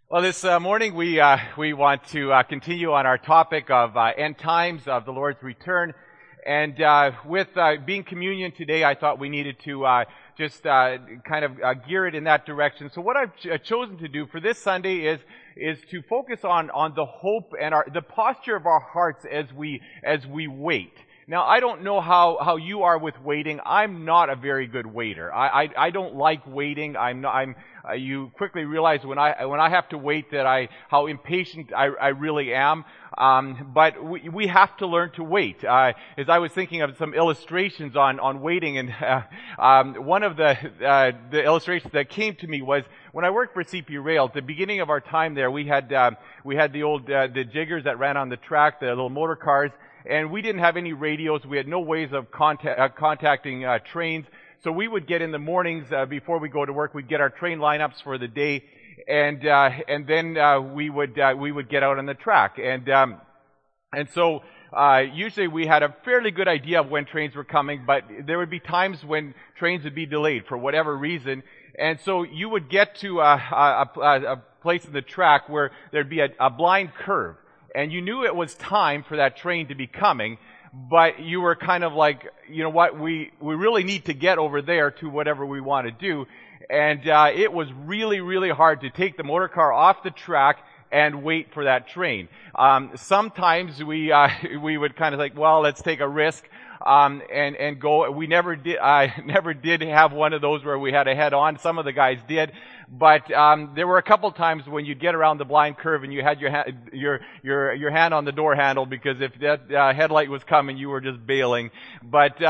Well, this morning we want to continue on our topic of end times, of the Lord's return, and with being communion today, I thought we needed to just kind of gear it in that direction. So what I've chosen to do for this Sunday is to focus on the hope and the posture of our hearts as we wait. Now, I don't know how you are with waiting. I'm not a very good waiter. I don't like waiting. You quickly realize when I have to wait that how impatient I really am. But we have to learn to wait. As I was thinking of some illustrations on waiting, and one of the illustrations that came to me was when I worked for CP Rail. At the beginning of our time there, we had the old the jiggers that ran on the track, the little motor cars. And we didn't have any radios. We had no ways of contacting trains. So we would get in the mornings before we go to work. We'd get our train lineups for the day, and then we would get out on the track. And so usually we had a fairly good idea of when trains were coming, but there would be times when trains would be delayed for whatever reason. And so you would get to a place in the track where there'd be a blind curve. And you knew it was time for that train to be coming, but you were kind of like, you know what, we really need to get over there to whatever we want to do. And it was really, really hard to take the motor car off the track and wait for that train. Sometimes we would kind of like, well, let's take a risk and go. We never did. I never did have one of those where we had a head on. Some of the guys did. But there were a couple times when you'd get around the blind curve and you had your hand on the door handle, because if that headlight was coming, you were just bailing. But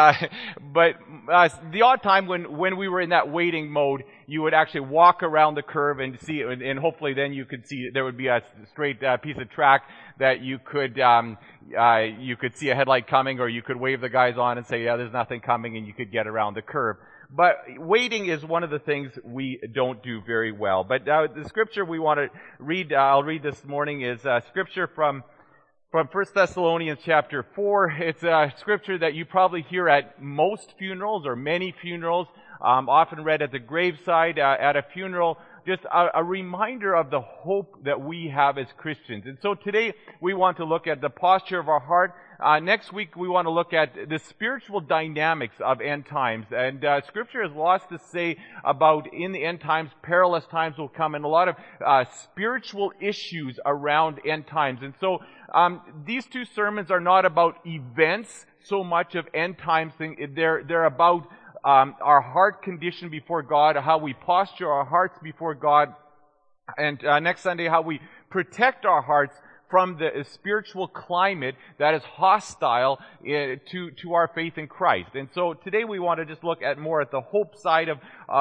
the odd time when we were in that waiting mode, you would actually walk around the curve and see it, and hopefully then you could see there would be a straight piece of track that you could see a headlight coming, or you could wave the guys on and say, yeah, there's nothing coming, and you could get around the curve. But waiting is one of the things we don't do very well. But the scripture we want to read, I'll read this morning, is scripture from 1 Thessalonians chapter 4. It's a scripture that you probably hear at most funerals or many funerals, often read at the graveside at a funeral. Just a reminder of the hope that we have as Christians. And so today we want to look at the posture of our heart. Next week we want to look at the spiritual dynamics of end times. And Scripture has lots to say about in the end times, perilous times will come, and a lot of spiritual issues around end times. And so these two sermons are not about events so much of end times thing. They're about our heart condition before God, how we posture our hearts before God, and next Sunday, how we protect our hearts from the spiritual climate that is hostile to our faith in Christ. And so today we want to just look at more at the hope side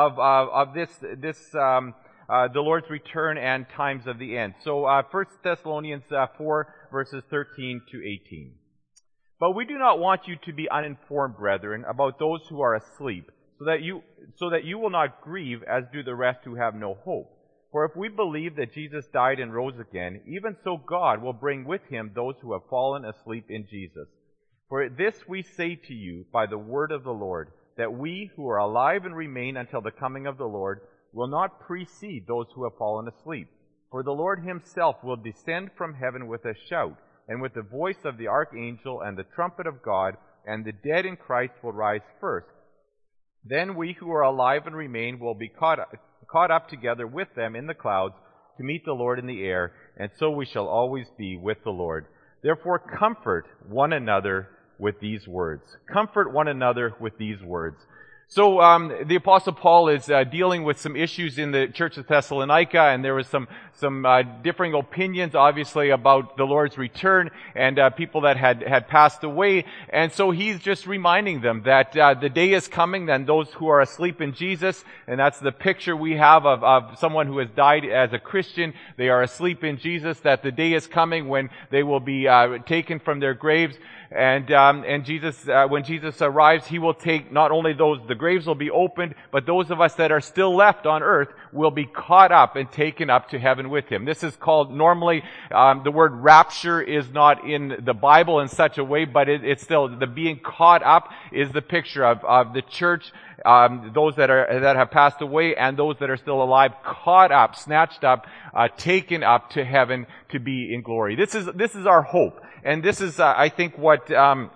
of this the Lord's return and times of the end. So 1 Thessalonians 4 verses 13 to 18. But we do not want you to be uninformed, brethren, about those who are asleep, so that you will not grieve as do the rest who have no hope. For if we believe that Jesus died and rose again, even so God will bring with him those who have fallen asleep in Jesus. For this we say to you by the word of the Lord, that we who are alive and remain until the coming of the Lord will not precede those who have fallen asleep. For the Lord himself will descend from heaven with a shout, and with the voice of the archangel and the trumpet of God, and the dead in Christ will rise first. Then we who are alive and remain will be caught up together with them in the clouds to meet the Lord in the air, and so we shall always be with the Lord. Therefore comfort one another with these words. Comfort one another with these words. So the Apostle Paul is dealing with some issues in the church of Thessalonica, and there was some differing opinions, obviously, about the Lord's return, and people that had passed away. And so he's just reminding them that the day is coming, then those who are asleep in Jesus, and that's the picture we have of someone who has died as a Christian. They are asleep in Jesus, that the day is coming when they will be taken from their graves. And Jesus, when Jesus arrives, he will take not only the graves will be opened, but those of us that are still left on earth will be caught up and taken up to heaven with him. This is called, normally, the word rapture is not in the Bible in such a way, but it's still, the being caught up is the picture of the church, those that have passed away and those that are still alive, caught up, snatched up, taken up to heaven to be in glory. This is our hope. And this is, I think, what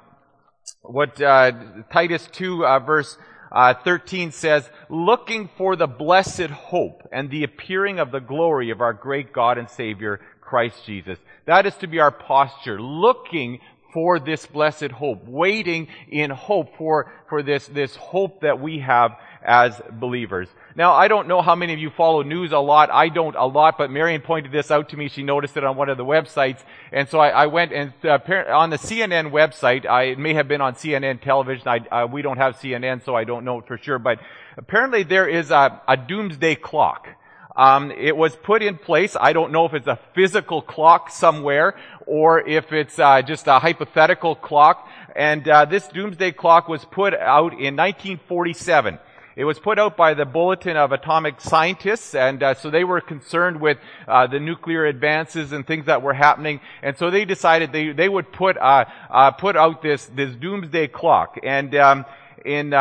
Titus 2 verse 13 says, looking for the blessed hope and the appearing of the glory of our great God and Savior, Christ Jesus. That is to be our posture, looking for this blessed hope, waiting in hope for this hope that we have as believers. Now, I don't know how many of you follow news a lot. I don't a lot, but Marion pointed this out to me. She noticed it on one of the websites. And so I went and on the CNN website, it may have been on CNN television. We don't have CNN, so I don't know for sure. But apparently there is a doomsday clock. It was put in place. I don't know if it's a physical clock somewhere or if it's just a hypothetical clock. And this doomsday clock was put out in 1947. It was put out by the Bulletin of Atomic Scientists, and so they were concerned with the nuclear advances and things that were happening, and so they decided they would put out this doomsday clock. And in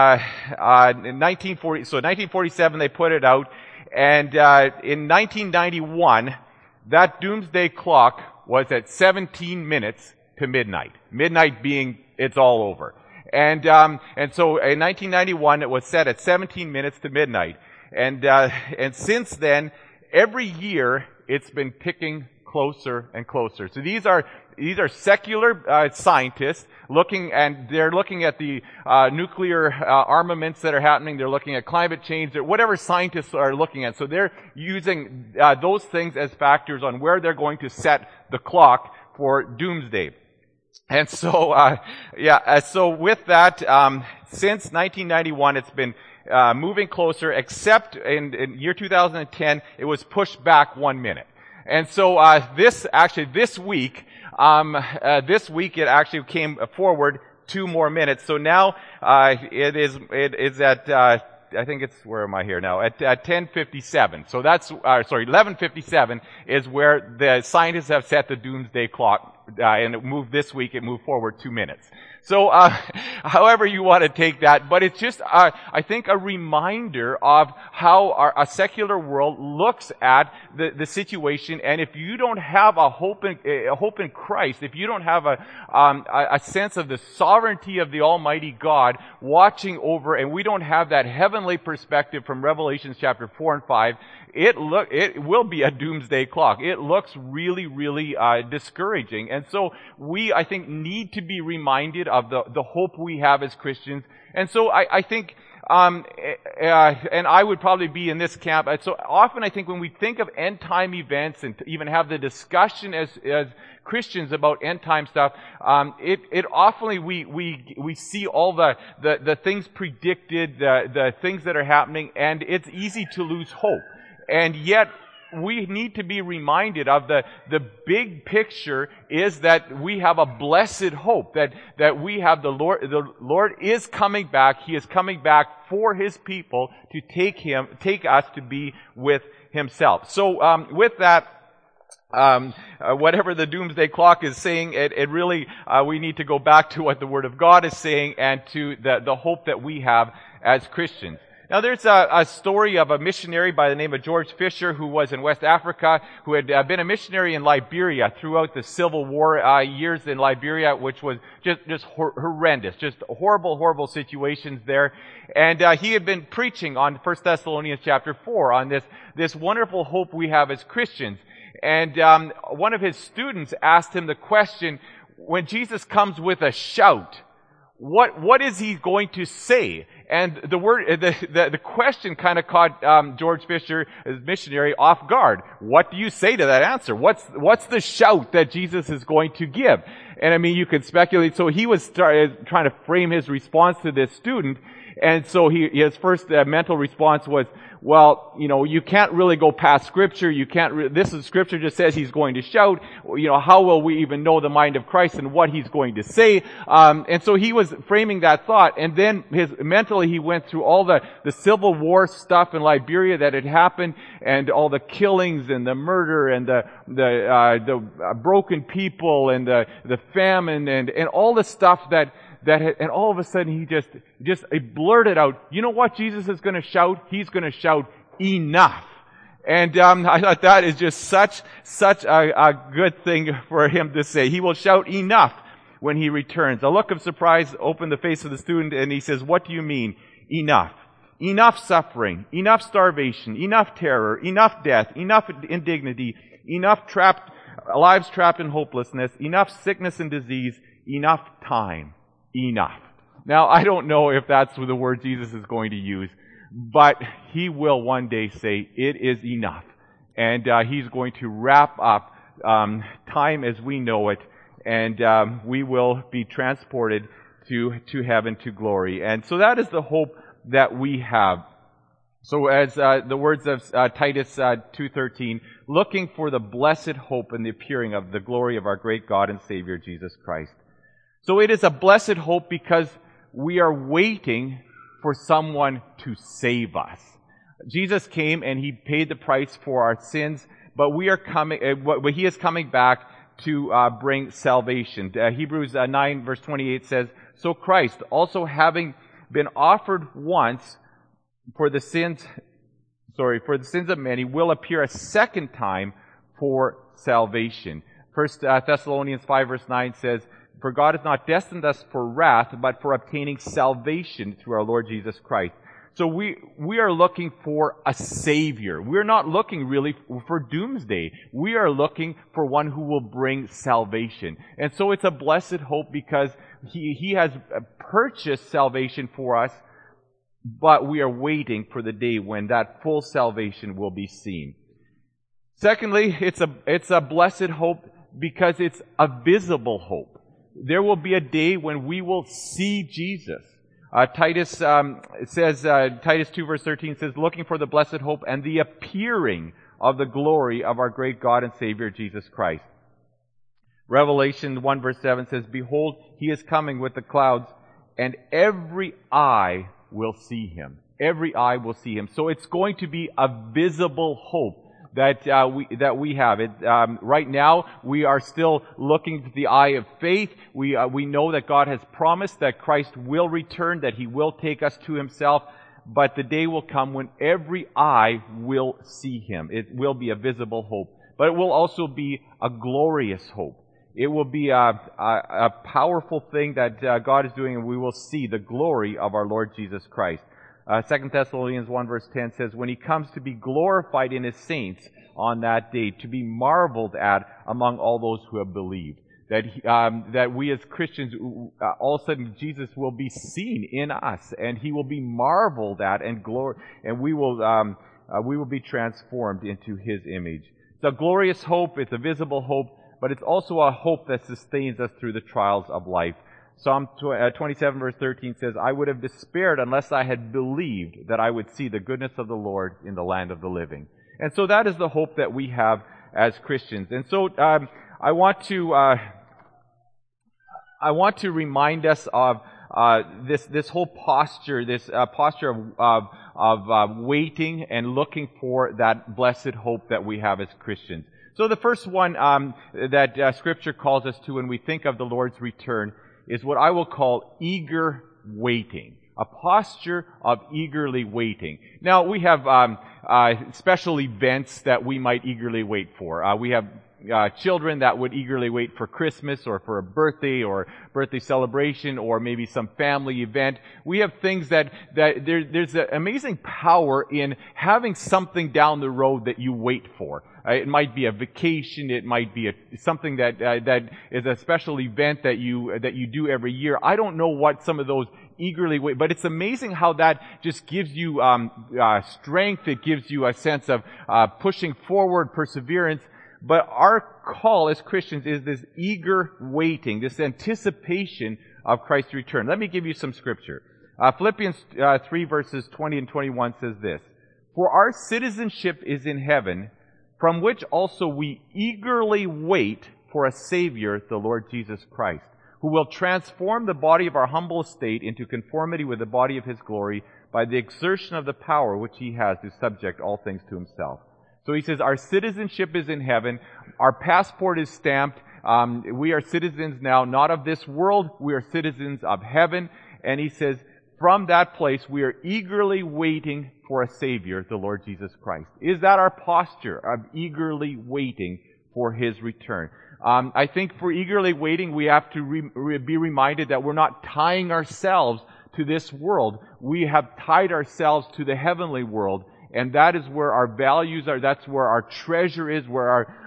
1947 they put it out, and in 1991 that doomsday clock was at 17 minutes to midnight. Midnight being it's all over. And so in 1991 it was set at 17 minutes to midnight. And since then, every year it's been ticking closer and closer. So these are secular scientists they're looking at the nuclear armaments that are happening. They're looking at climate change, whatever scientists are looking at. So they're using those things as factors on where they're going to set the clock for doomsday. And so, so with that, since 1991, it's been moving closer, except in year 2010, it was pushed back 1 minute. And so, this week it actually came forward 2 more minutes. So now, it is at, I think it's, where am I here now? At 10:57. So that's, 11:57 is where the scientists have set the doomsday clock, and it moved forward 2 minutes. So, however you want to take that, but it's just, I think, a reminder of how a secular world looks at the situation. And if you don't have a hope in Christ, if you don't have a sense of the sovereignty of the Almighty God watching over, and we don't have that heavenly perspective from Revelation chapter 4 and 5, it will be a doomsday clock. It looks really, really discouraging. And so we, I think, need to be reminded of the hope we have as Christians. And so I think, and I would probably be in this camp. So often I think when we think of end time events and to even have the discussion as Christians about end time stuff, it often we see all the things predicted, the things that are happening, and it's easy to lose hope. And yet, we need to be reminded of the big picture is that we have a blessed hope, that we have the Lord is coming back. He is coming back for His people to take us to be with Himself. So, with that, whatever the doomsday clock is saying, it really, we need to go back to what the Word of God is saying and to the hope that we have as Christians. Now, there's a story of a missionary by the name of George Fisher who was in West Africa, who had been a missionary in Liberia throughout the Civil War years in Liberia, which was just horrendous, just horrible, horrible situations there. And he had been preaching on 1 Thessalonians chapter 4 on this wonderful hope we have as Christians. And one of his students asked him the question, when Jesus comes with a shout, what is He going to say? And the question kind of caught George Fisher, as missionary, off guard. What do you say to that answer? What's the shout that Jesus is going to give? And I mean, you could speculate. So he was trying to frame his response to this student, And so his first mental response was, well, you can't really go past Scripture. Scripture just says he's going to shout. How will we even know the mind of Christ and what he's going to say? And so he was framing that thought. And then mentally he went through all the Civil War stuff in Liberia that had happened, and all the killings and the murder and the broken people and the famine and all the stuff and all of a sudden he blurted out, you know what Jesus is going to shout? He's going to shout, enough. And I thought that is just such a good thing for him to say. He will shout enough when he returns. A look of surprise opened the face of the student, and he says, what do you mean, enough? Enough suffering, enough starvation, enough terror, enough death, enough indignity, enough lives trapped in hopelessness, enough sickness and disease, enough time. Enough. Now, I don't know if that's the word Jesus is going to use, but he will one day say, it is enough. And he's going to wrap up time as we know it, and we will be transported to heaven, to glory. And so that is the hope that we have. So as the words of Titus 2:13, looking for the blessed hope and the appearing of the glory of our great God and Savior, Jesus Christ. So it is a blessed hope because we are waiting for someone to save us. Jesus came and he paid the price for our sins, but he is coming back to bring salvation. Hebrews 9 verse 28 says, so Christ, also having been offered once for the sins of many, will appear a second time for salvation. 1 Thessalonians 5 verse 9 says, for God has not destined us for wrath, but for obtaining salvation through our Lord Jesus Christ. So we are looking for a Savior. We're not looking really for doomsday. We are looking for one who will bring salvation. And so it's a blessed hope because He has purchased salvation for us, but we are waiting for the day when that full salvation will be seen. Secondly, it's a blessed hope because it's a visible hope. There will be a day when we will see Jesus. Titus 2 verse 13 says, looking for the blessed hope and the appearing of the glory of our great God and Savior Jesus Christ. Revelation 1 verse 7 says, behold, he is coming with the clouds, and every eye will see him. Every eye will see him. So it's going to be a visible hope that we have. Right now, we are still looking to the eye of faith. We know that God has promised that Christ will return, that He will take us to Himself, but the day will come when every eye will see Him. It will be a visible hope, but it will also be a glorious hope. It will be a powerful thing that God is doing, and we will see the glory of our Lord Jesus Christ. 2 Thessalonians 1 verse 10 says, when He comes to be glorified in His saints on that day, to be marveled at among all those who have believed. That we as Christians, all of a sudden Jesus will be seen in us, and He will be marveled at, and we will be transformed into His image. It's a glorious hope, it's a visible hope, but it's also a hope that sustains us through the trials of life. Psalm 27 verse 13 says, I would have despaired unless I had believed that I would see the goodness of the Lord in the land of the living. And so that is the hope that we have as Christians. And so I want to remind us of this whole posture, this posture of waiting and looking for that blessed hope that we have as Christians. So the first one that Scripture calls us to when we think of the Lord's return is what I will call eager waiting. A posture of eagerly waiting. Now, we have special events that we might eagerly wait for. We have children that would eagerly wait for Christmas or for a birthday or birthday celebration or maybe some family event. We have things that there's an amazing power in having something down the road that you wait for. It might be a vacation. It might be something that is a special event that you do every year. I don't know what some of those eagerly wait, but it's amazing how that just gives you strength. It gives you a sense of pushing forward, perseverance. But our call as Christians is this eager waiting, this anticipation of Christ's return. Let me give you some scripture. Philippians 3 verses 20 and 21 says this, "For our citizenship is in heaven, from which also we eagerly wait for a Savior, the Lord Jesus Christ, who will transform the body of our humble estate into conformity with the body of His glory by the exertion of the power which He has to subject all things to Himself." So he says our citizenship is in heaven. Our passport is stamped. We are citizens now, not of this world. We are citizens of heaven. And he says, from that place, we are eagerly waiting for a Savior, the Lord Jesus Christ. Is that our posture of eagerly waiting for His return? I think for eagerly waiting, we have to be reminded that we're not tying ourselves to this world. We have tied ourselves to the heavenly world, and that is where our values are. That's where our treasure is, where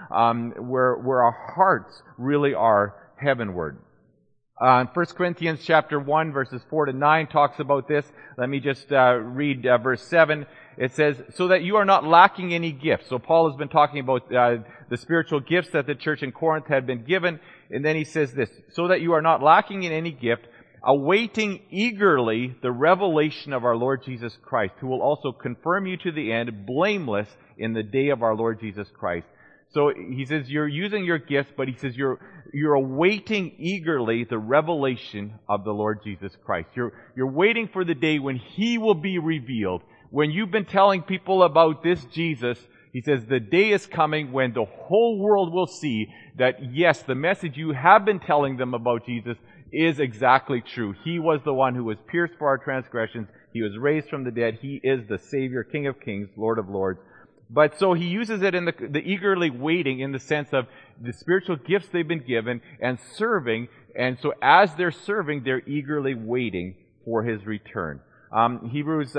our hearts really are heavenward. 1 Corinthians chapter 1, verses 4 to 9 talks about this. Let me just read verse 7. It says, "So that you are not lacking any gifts." So Paul has been talking about the spiritual gifts that the church in Corinth had been given. And then he says this, "So that you are not lacking in any gift, awaiting eagerly the revelation of our Lord Jesus Christ, who will also confirm you to the end, blameless in the day of our Lord Jesus Christ." So he says you're using your gifts, but he says you're awaiting eagerly the revelation of the Lord Jesus Christ. You're waiting for the day when He will be revealed. When you've been telling people about this Jesus, he says the day is coming when the whole world will see that, yes, the message you have been telling them about Jesus is exactly true. He was the one who was pierced for our transgressions. He was raised from the dead. He is the Savior, King of Kings, Lord of Lords. But so he uses it in the eagerly waiting in the sense of the spiritual gifts they've been given and serving. And so as they're serving, they're eagerly waiting for His return. Hebrews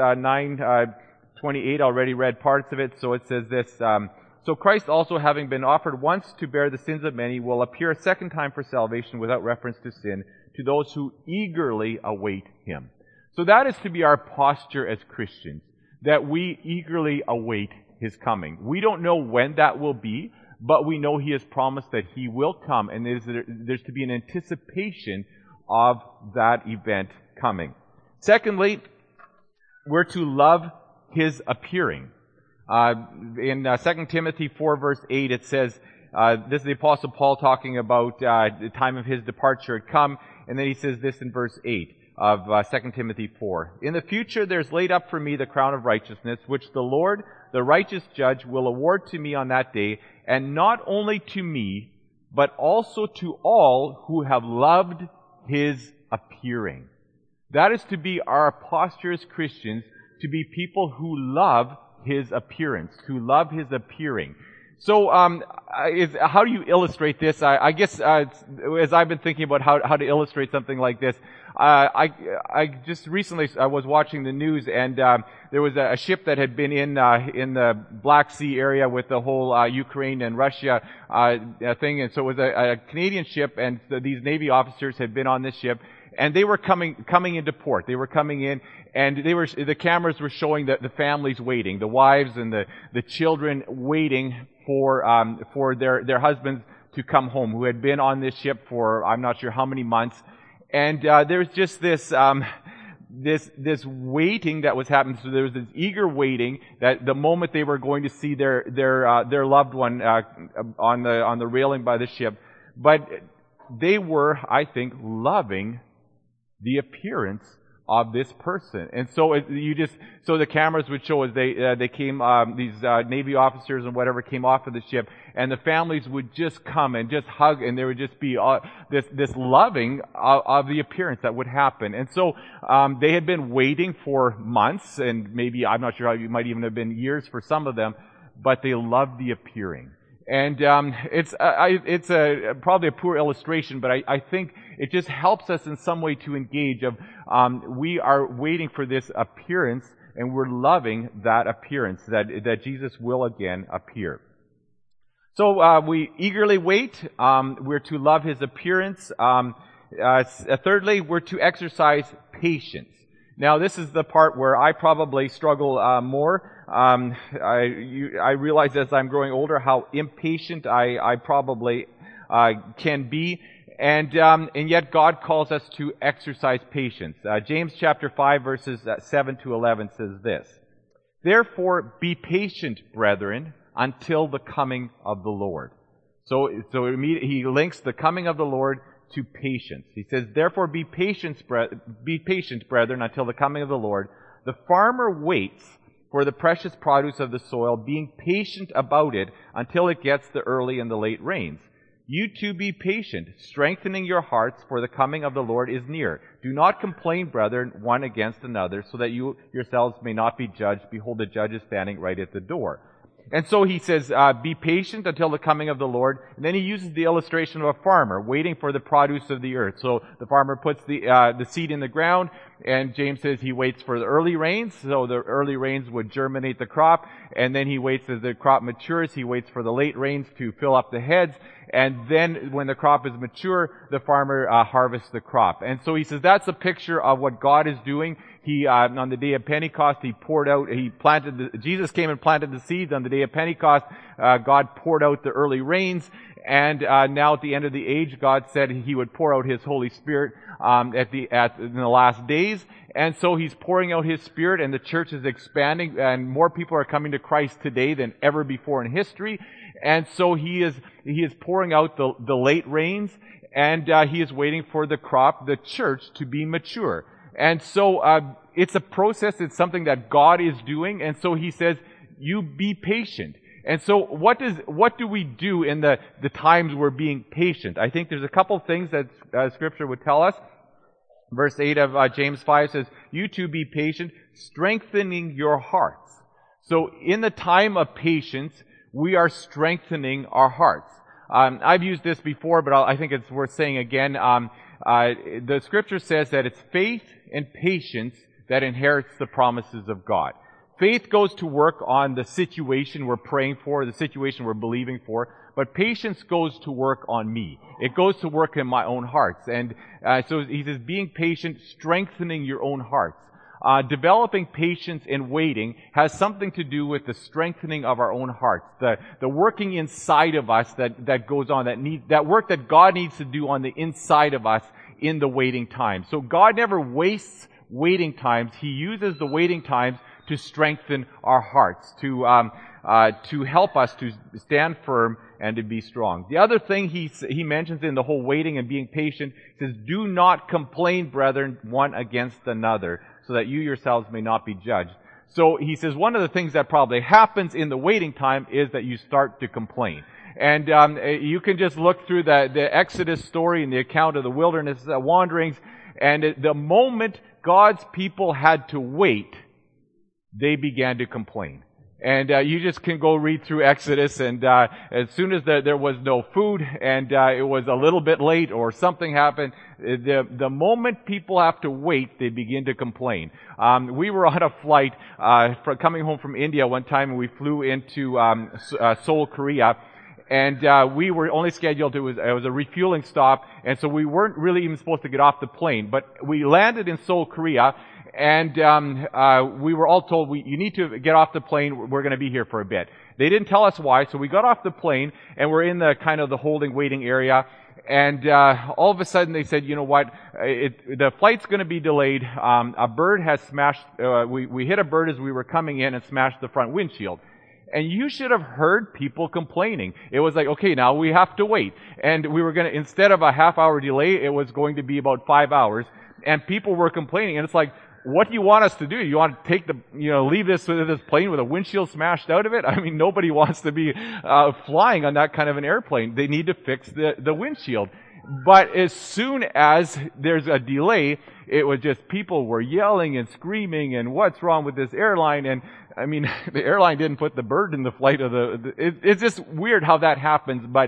9:28 already read parts of it. So it says this, "So Christ also, having been offered once to bear the sins of many, will appear a second time for salvation without reference to sin to those who eagerly await Him." So that is to be our posture as Christians, that we eagerly await His coming. We don't know when that will be, but we know He has promised that He will come, and there's to be an anticipation of that event coming. Secondly, we're to love His appearing. In 2 Timothy 4 verse 8 it says, this is the Apostle Paul talking about the time of his departure had come, and then he says this in verse 8 of 2 Timothy 4. "In the future there's laid up for me the crown of righteousness, which the Lord, the righteous judge, will award to me on that day, and not only to me, but also to all who have loved His appearing." That is to be our posture as Christians, to be people who love His appearance, who love His appearing. So, how do you illustrate this? I guess as I've been thinking about how to illustrate something like this, I just recently I was watching the news, and there was a ship that had been in the Black Sea area with the whole Ukraine and Russia thing, and so it was a Canadian ship, and so these Navy officers had been on this ship, and they were coming into port. They were coming in, and the cameras were showing the families waiting, the wives and the children waiting for their husbands to come home, who had been on this ship for I'm not sure how many months. And there's just this waiting that was happening. So there was this eager waiting that the moment they were going to see their loved one on the railing by the ship, but they were, I think, loving the appearance of this person. And so so the cameras would show as they came, these Navy officers and whatever came off of the ship, and the families would just come and just hug, and there would just be this loving of the appearance that would happen. And so they had been waiting for months, and maybe, I'm not sure, it might even have been years for some of them, but they loved the appearing. And it's probably a poor illustration, but I think it just helps us in some way to engage of we are waiting for this appearance, and we're loving that appearance, that Jesus will again appear. So we eagerly wait. We're to love His appearance. Thirdly, we're to exercise patience. Now, this is the part where I probably struggle more. I realize as I'm growing older how impatient I probably can be. And yet God calls us to exercise patience. James chapter 5 verses 7 to 11 says this: "Therefore be patient, brethren, until the coming of the Lord." So he links the coming of the Lord to patience. He says, "Therefore be patient, brethren, until the coming of the Lord. The farmer waits for the precious produce of the soil, being patient about it until it gets the early and the late rains. You too be patient, strengthening your hearts, for the coming of the Lord is near. Do not complain, brethren, one against another, so that you yourselves may not be judged. Behold, the judge is standing right at the door." And so he says, be patient until the coming of the Lord. And then he uses the illustration of a farmer waiting for the produce of the earth. So the farmer puts the seed in the ground, and James says he waits for the early rains. So the early rains would germinate the crop, and then he waits as the crop matures. He waits for the late rains to fill up the heads. And then when the crop is mature, the farmer harvests the crop. And so he says that's a picture of what God is doing. He, on the day of Pentecost, Jesus came and planted the seeds. On the day of Pentecost, God poured out the early rains. And now at the end of the age, God said He would pour out His Holy Spirit in the last days. And so He's pouring out His Spirit, and the church is expanding, and more people are coming to Christ today than ever before in history. And so He is pouring out the late rains, and He is waiting for the crop, the church, to be mature. And so it's a process. It's something that God is doing. And so He says, you be patient. And so what do we do in the times we're being patient? I think there's a couple things that Scripture would tell us. Verse 8 of James 5 says, "You too be patient, strengthening your hearts." So in the time of patience, we are strengthening our hearts. I've used this before, but I think it's worth saying again. The Scripture says that it's faith and patience that inherits the promises of God. Faith goes to work on the situation we're praying for, the situation we're believing for, but patience goes to work on me. It goes to work in my own hearts. And so he says, being patient, strengthening your own hearts. Developing patience and waiting has something to do with the strengthening of our own hearts, the working inside of us that goes on, that work that God needs to do on the inside of us in the waiting time. So God never wastes waiting times. He uses the waiting times to strengthen our hearts, to help us to stand firm and to be strong. The other thing he mentions in the whole waiting and being patient, he says, "Do not complain, brethren, one against another, so that you yourselves may not be judged." So he says one of the things that probably happens in the waiting time is that you start to complain. And you can just look through the Exodus story and the account of the wilderness wanderings, and the moment God's people had to wait, they began to complain. And you just can go read through Exodus, and as soon as there was no food, and it was a little bit late or something happened, the moment people have to wait, they begin to complain. We were on a flight coming home from India one time, and we flew into Seoul, Korea. And we were only scheduled, it was a refueling stop, and so we weren't really even supposed to get off the plane. But we landed in Seoul, Korea, and we were all told, you need to get off the plane, we're going to be here for a bit. They didn't tell us why, so we got off the plane, and we're in the kind of the holding, waiting area, and all of a sudden they said, you know what, the flight's going to be delayed. A bird has smashed, we hit a bird as we were coming in and smashed the front windshield. And you should have heard people complaining. It was like, okay, now we have to wait. And we were going to, instead of a half-hour delay, it was going to be about 5 hours. And people were complaining. And it's like, what do you want us to do? You want to take leave this plane with a windshield smashed out of it? I mean, nobody wants to be flying on that kind of an airplane. They need to fix the windshield. But as soon as there's a delay, it was just people were yelling and screaming and what's wrong with this airline? And I mean, the airline didn't put the bird in the flight of it's just weird how that happens. But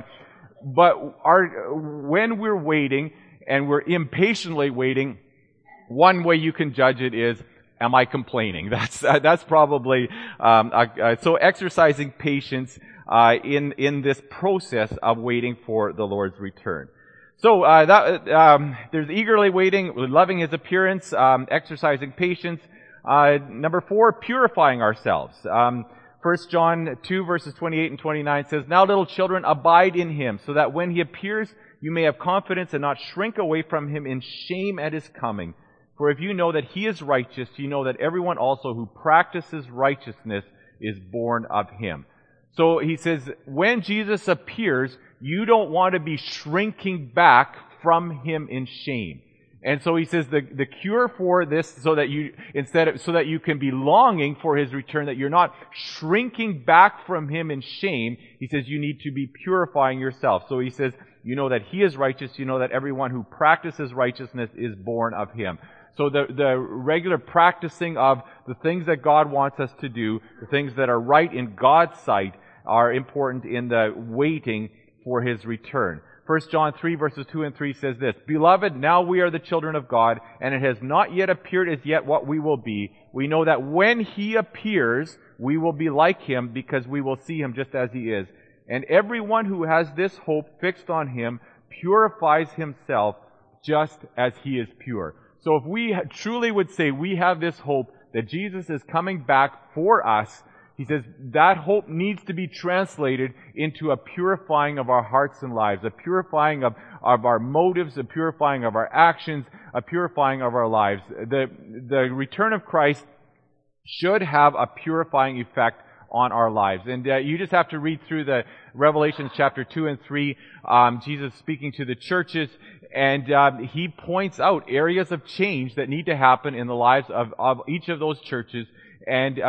when we're waiting and we're impatiently waiting, one way you can judge it is, am I complaining? That's probably, so exercising patience, in this process of waiting for the Lord's return. So, there's eagerly waiting, loving His appearance, exercising patience. Number 4, purifying ourselves. 1 John 2 verses 28 and 29 says, "Now little children, abide in Him, so that when He appears, you may have confidence and not shrink away from him in shame at his coming. For if you know that he is righteous, you know that everyone also who practices righteousness is born of him. So he says, when Jesus appears, you don't want to be shrinking back from him in shame. And so he says the cure for this, so that you can be longing for his return, that you're not shrinking back from him in shame, he says you need to be purifying yourself. So he says, you know that he is righteous, you know that everyone who practices righteousness is born of him. So the regular practicing of the things that God wants us to do, the things that are right in God's sight, are important in the waiting for his return. 1 John 3 verses 2 and 3 says this, Beloved, now we are the children of God, and it has not yet appeared as yet what we will be. We know that when he appears, we will be like him, because we will see him just as he is. And everyone who has this hope fixed on him purifies himself just as he is pure. So if we truly would say we have this hope that Jesus is coming back for us, he says that hope needs to be translated into a purifying of our hearts and lives, a purifying of our motives, a purifying of our actions, a purifying of our lives. The return of Christ should have a purifying effect on our lives. And you just have to read through the Revelation chapter 2 and 3, Jesus speaking to the churches, and he points out areas of change that need to happen in the lives of each of those churches. And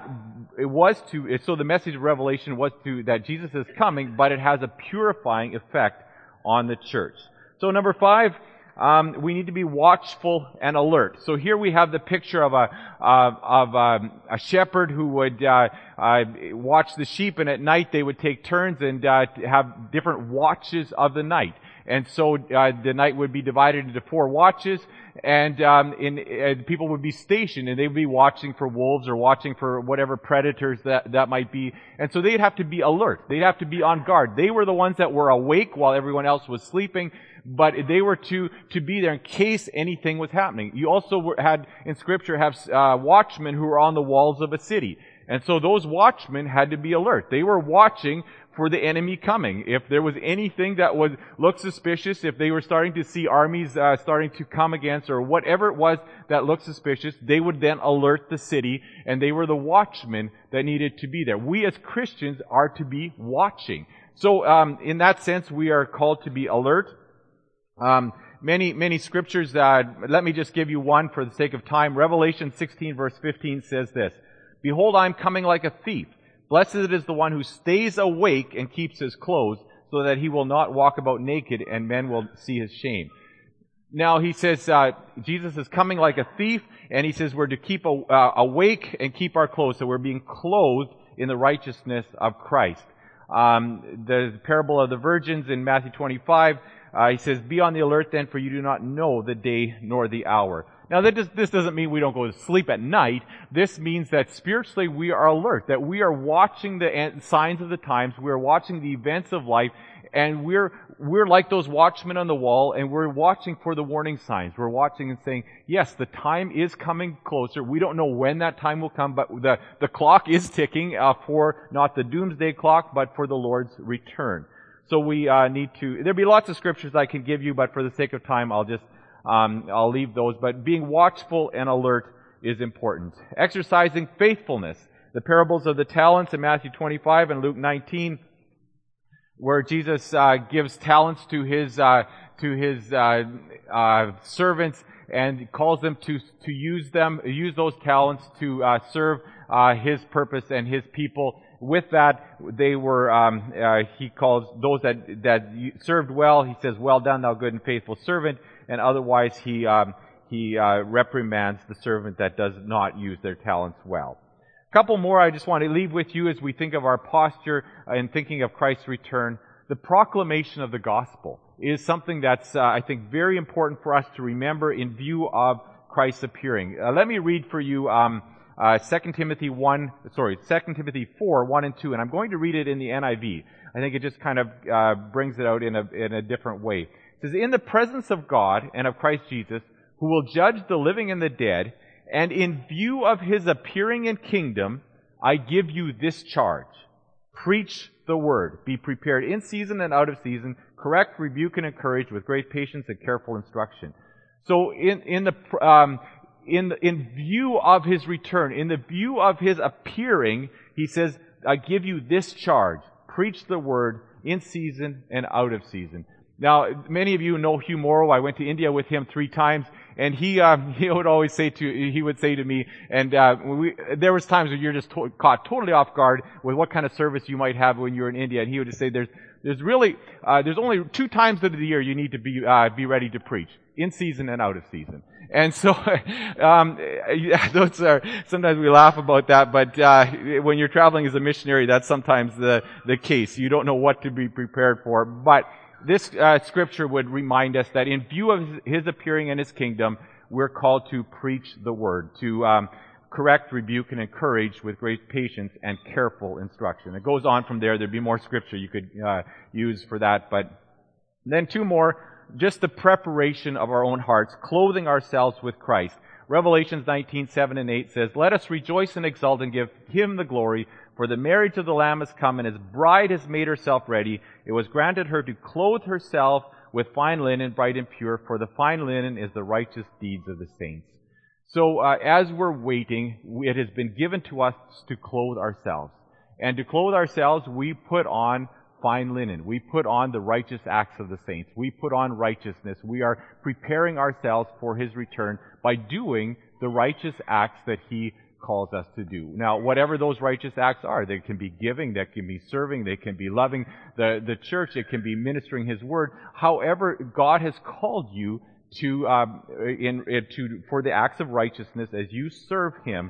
so the message of Revelation was that Jesus is coming, but it has a purifying effect on the church. So number 5, we need to be watchful and alert. So here we have the picture of a shepherd who would watch the sheep, and at night they would take turns and have different watches of the night. And so the night would be divided into 4 watches, and people would be stationed, and they would be watching for wolves or watching for whatever predators that might be. And so they'd have to be alert. They'd have to be on guard. They were the ones that were awake while everyone else was sleeping, but they were to be there in case anything was happening. You also had, in Scripture, have watchmen who were on the walls of a city. And so those watchmen had to be alert. They were watching for the enemy coming. If there was anything that would look suspicious, if they were starting to see armies starting to come against, or whatever it was that looked suspicious, they would then alert the city, and they were the watchmen that needed to be there. We as Christians are to be watching. So in that sense, we are called to be alert. Many scriptures, let me just give you one for the sake of time. Revelation 16 verse 15 says this, Behold, I am coming like a thief. Blessed is the one who stays awake and keeps his clothes, so that he will not walk about naked and men will see his shame. Now he says Jesus is coming like a thief, and he says we're to keep awake and keep our clothes, so we're being clothed in the righteousness of Christ. The parable of the virgins in Matthew 25, he says, Be on the alert then, for you do not know the day nor the hour. Now, this doesn't mean we don't go to sleep at night. This means that spiritually we are alert, that we are watching the signs of the times, we are watching the events of life, and we're like those watchmen on the wall, and we're watching for the warning signs. We're watching and saying, yes, the time is coming closer. We don't know when that time will come, but the clock is ticking for not the doomsday clock, but for the Lord's return. So we need to, there'll be lots of scriptures I can give you, but for the sake of time, I'll leave those. But being watchful and alert is important. Exercising faithfulness. The parables of the talents in Matthew 25 and Luke 19, where Jesus gives talents to his servants and calls them to use those talents to serve his purpose and his people. With that, they were, he calls those that served well, he says, Well done, thou good and faithful servant. And otherwise, he reprimands the servant that does not use their talents well. A couple more I just want to leave with you as we think of our posture in thinking of Christ's return. The proclamation of the gospel is something that's, I think, very important for us to remember in view of Christ's appearing. Let me read for you 2 Timothy 4, 1 and 2, and I'm going to read it in the NIV. I think it just kind of brings it out in a different way. It says, In the presence of God and of Christ Jesus, who will judge the living and the dead, and in view of his appearing in kingdom, I give you this charge. Preach the word. Be prepared in season and out of season. Correct, rebuke, and encourage with great patience and careful instruction. So in view of his return, in the view of his appearing, he says, I give you this charge. Preach the word in season and out of season. Now, many of you know Hugh Morrow. I went to India with him 3 times, and he would always say to me, and there was times when you're just caught totally off guard with what kind of service you might have when you're in India, and he would just say, there's only 2 times of the year you need to be ready to preach, in season and out of season. And so, those are, sometimes we laugh about that, but when you're traveling as a missionary, that's sometimes the case. You don't know what to be prepared for. But this scripture would remind us that in view of his appearing in his kingdom, we're called to preach the word, to correct, rebuke, and encourage with great patience and careful instruction. It goes on from there. There'd be more scripture you could use for that. But then 2 more. Just the preparation of our own hearts, clothing ourselves with Christ. Revelations 19:7 and 8 says, Let us rejoice and exult and give Him the glory, for the marriage of the Lamb has come, and His bride has made herself ready. It was granted her to clothe herself with fine linen, bright and pure, for the fine linen is the righteous deeds of the saints. So as we're waiting, it has been given to us to clothe ourselves. And to clothe ourselves, we put on fine linen. We put on the righteous acts of the saints. We put on righteousness. We are preparing ourselves for His return by doing the righteous acts that He calls us to do. Now, whatever those righteous acts are, they can be giving, they can be serving, they can be loving the church, it can be ministering His word. However, God has called you for the acts of righteousness as you serve Him.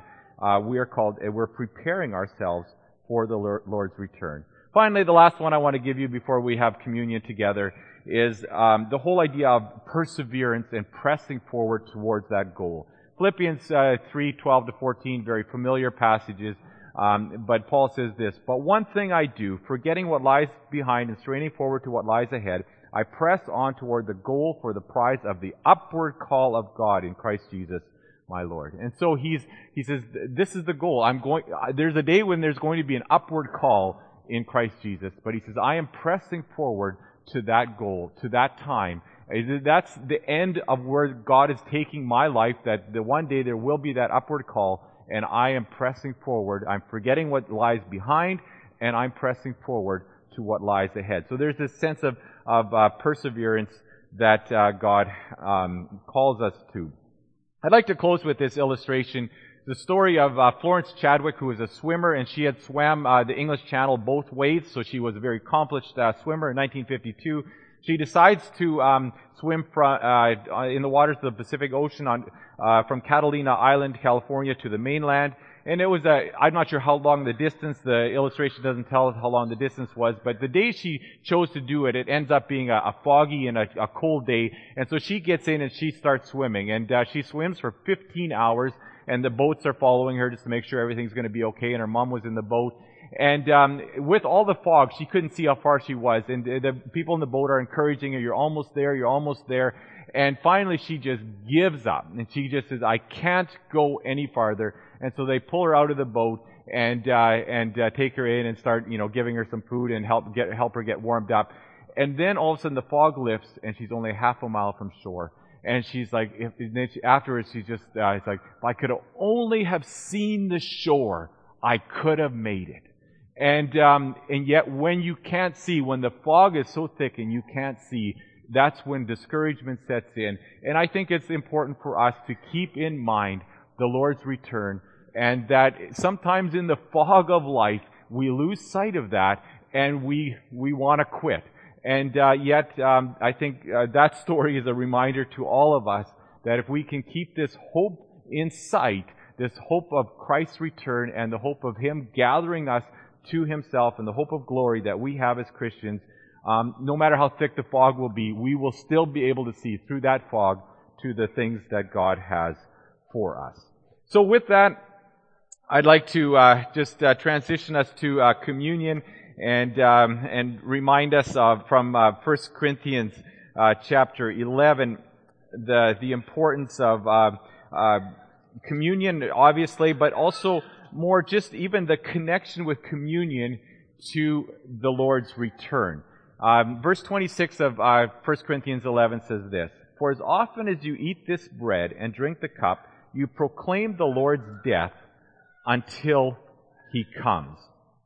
We're preparing ourselves for the Lord's return. Finally, the last one I want to give you before we have communion together is the whole idea of perseverance and pressing forward towards that goal. Philippians 3:12-14, very familiar passages, but Paul says this, But one thing I do, forgetting what lies behind and straining forward to what lies ahead, I press on toward the goal for the prize of the upward call of God in Christ Jesus, my Lord. And so he says, this is the goal. There's a day when there's going to be an upward call in Christ Jesus. But he says, I am pressing forward to that goal, to that time. That's the end of where God is taking my life, that the one day there will be that upward call, and I am pressing forward. I'm forgetting what lies behind, and I'm pressing forward to what lies ahead. So there's this sense of perseverance that God calls us to. I'd like to close with this illustration. The story of Florence Chadwick, who was a swimmer, and she had swam the English Channel both ways, so she was a very accomplished swimmer. In 1952, she decides to swim in the waters of the Pacific Ocean from Catalina Island, California, to the mainland. And it was I'm not sure how long the distance, the illustration doesn't tell us how long the distance was, but the day she chose to do it, it ends up being a foggy and a cold day. And so she gets in and she starts swimming. And she swims for 15 hours. And the boats are following her just to make sure everything's going to be okay, and her mom was in the boat. And with all the fog, she couldn't see how far she was, and the people in the boat are encouraging her, you're almost there, you're almost there. And finally she just gives up, and she just says, I can't go any farther. And so they pull her out of the boat and take her in and start, giving her some food and help her get warmed up. And then all of a sudden the fog lifts, and she's only half a mile from shore. And she's like, afterwards she's just, it's like, if I could only have seen the shore, I could have made it. And yet when you can't see, when the fog is so thick and you can't see, that's when discouragement sets in. And I think it's important for us to keep in mind the Lord's return, and that sometimes in the fog of life, we lose sight of that, and we want to quit. And yet, I think that story is a reminder to all of us that if we can keep this hope in sight, this hope of Christ's return and the hope of Him gathering us to Himself and the hope of glory that we have as Christians, no matter how thick the fog will be, we will still be able to see through that fog to the things that God has for us. So with that, I'd like to just transition us to communion. And remind us from 1 Corinthians chapter 11 the importance of communion, obviously, but also more just even the connection with communion to the Lord's return. Verse 26 of 1 Corinthians 11 says this, "For as often as you eat this bread and drink the cup, you proclaim the Lord's death until He comes."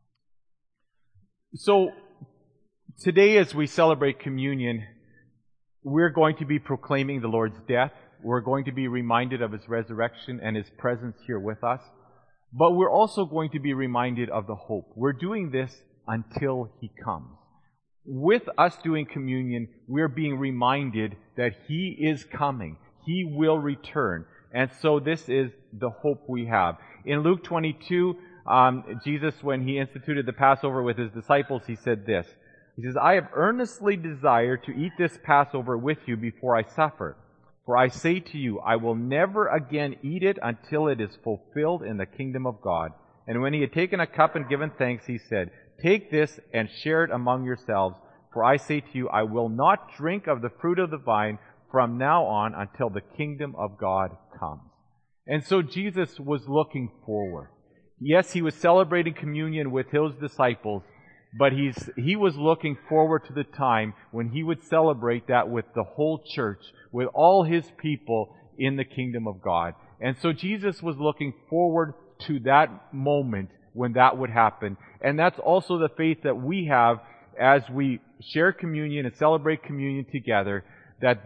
So, today as we celebrate communion, we're going to be proclaiming the Lord's death. We're going to be reminded of His resurrection and His presence here with us. But we're also going to be reminded of the hope. We're doing this until He comes. With us doing communion, we're being reminded that He is coming. He will return. And so this is the hope we have. In Luke 22, Jesus, when He instituted the Passover with His disciples, He said this. He says, "I have earnestly desired to eat this Passover with you before I suffer. For I say to you, I will never again eat it until it is fulfilled in the kingdom of God." And when He had taken a cup and given thanks, He said, "Take this and share it among yourselves. For I say to you, I will not drink of the fruit of the vine from now on until the kingdom of God comes." And so Jesus was looking forward. Yes, He was celebrating communion with His disciples, but He was looking forward to the time when He would celebrate that with the whole church, with all His people in the kingdom of God. And so Jesus was looking forward to that moment when that would happen. And that's also the faith that we have as we share communion and celebrate communion together, that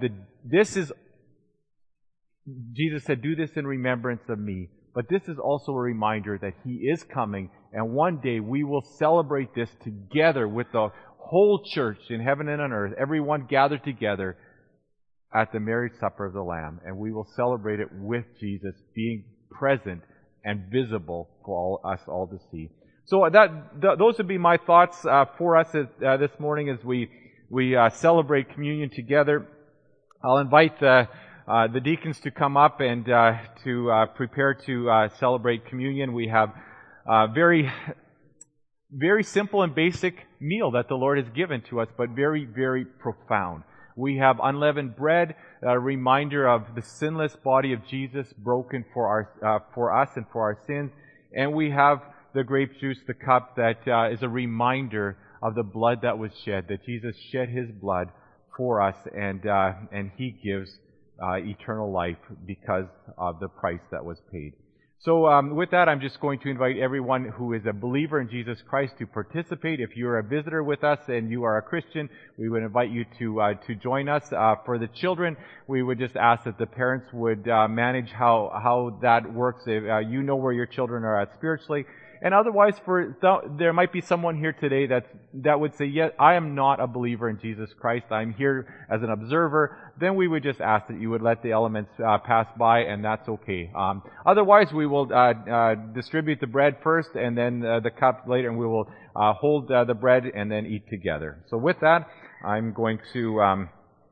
Jesus said, "Do this in remembrance of me." But this is also a reminder that He is coming, and one day we will celebrate this together with the whole church in heaven and on earth, everyone gathered together at the marriage supper of the Lamb, and we will celebrate it with Jesus being present and visible for us all to see. So those would be my thoughts for us this morning as we celebrate communion together. I'll invite the deacons to come up and to prepare to celebrate communion. We have a very, very simple and basic meal that the Lord has given to us, but very, very profound. We have unleavened bread, a reminder of the sinless body of Jesus broken for us and for our sins, and we have the grape juice, the cup that is a reminder of the blood that was shed, that Jesus shed His blood for us, and He gives eternal life because of the price that was paid. So with that, I'm just going to invite everyone who is a believer in Jesus Christ to participate. If you're a visitor with us and you are a Christian, we would invite you to join us. For the children, we would just ask that the parents would manage how that works. If you know where your children are at spiritually. And otherwise, there might be someone here today that would say, "Yeah, I am not a believer in Jesus Christ. I'm here as an observer." Then we would just ask that you would let the elements pass by, and that's okay. Otherwise, we will distribute the bread first, and then the cup later, and we will hold the bread and then eat together. So with that, I'm going to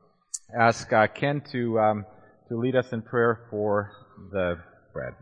ask Ken to lead us in prayer for the bread.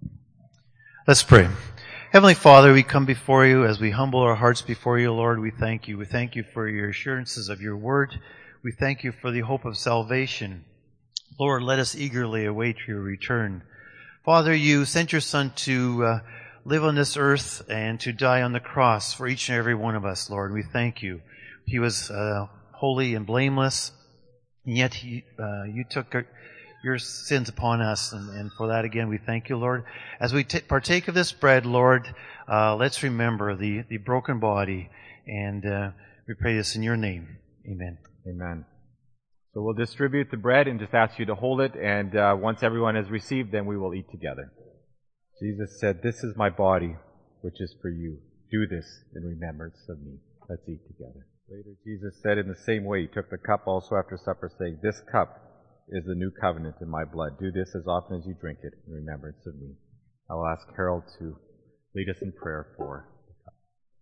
Let's pray. Heavenly Father, we come before You as we humble our hearts before You, Lord. We thank You. We thank You for Your assurances of Your word. We thank You for the hope of salvation. Lord, let us eagerly await Your return. Father, You sent Your Son to live on this earth and to die on the cross for each and every one of us, Lord. We thank You. He was holy and blameless, and yet You took Your sins upon us, and for that again we thank You, Lord. As we partake of this bread, Lord, let's remember the broken body, and we pray this in Your name. Amen. Amen. So we'll distribute the bread and just ask you to hold it, and once everyone has received, then we will eat together. Jesus said, "This is my body, which is for you. Do this in remembrance of me." Let's eat together. Later, Jesus said in the same way, He took the cup also after supper, saying, "This cup is the new covenant in my blood. Do this as often as you drink it in remembrance of me." I will ask Harold to lead us in prayer for the cup.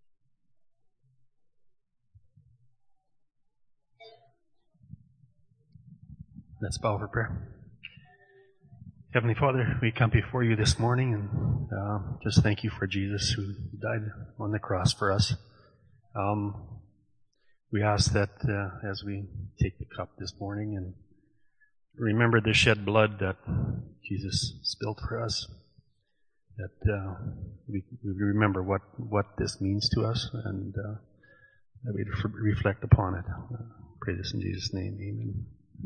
Let's bow for prayer. Heavenly Father, we come before You this morning and just thank You for Jesus who died on the cross for us. We ask that as we take the cup this morning and remember the shed blood that Jesus spilled for us, that we remember what this means to us, and that we reflect upon it. Pray this in Jesus' name. Amen.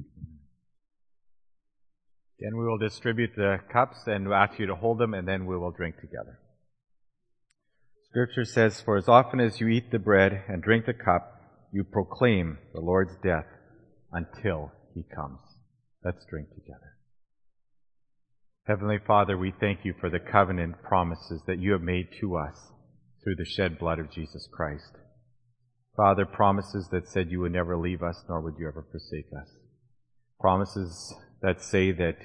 Then we will distribute the cups and we'll ask you to hold them, and then we will drink together. Scripture says, "For as often as you eat the bread and drink the cup, you proclaim the Lord's death until He comes." Let's drink together. Heavenly Father, we thank you for the covenant promises that you have made to us through the shed blood of Jesus Christ. Father, promises that said you would never leave us, nor would you ever forsake us. Promises that say that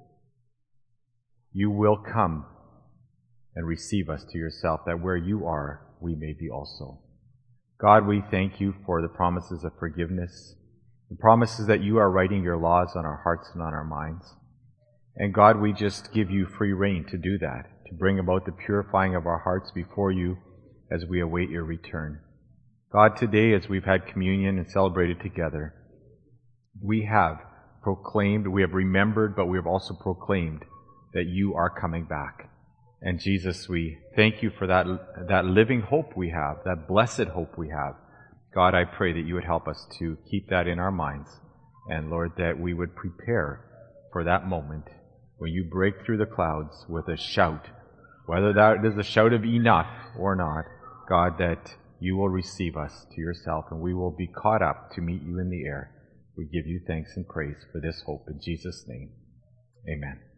you will come and receive us to yourself, that where you are, we may be also. God, we thank you for the promises of forgiveness, the promises that you are writing your laws on our hearts and on our minds. And God, we just give you free rein to do that, to bring about the purifying of our hearts before you as we await your return. God, today as we've had communion and celebrated together, we have proclaimed, we have remembered, but we have also proclaimed that you are coming back. And Jesus, we thank you for that living hope we have, that blessed hope we have. God, I pray that you would help us to keep that in our minds. And Lord, that we would prepare for that moment when you break through the clouds with a shout, whether that is a shout of enough or not, God, that you will receive us to yourself and we will be caught up to meet you in the air. We give you thanks and praise for this hope in Jesus' name. Amen.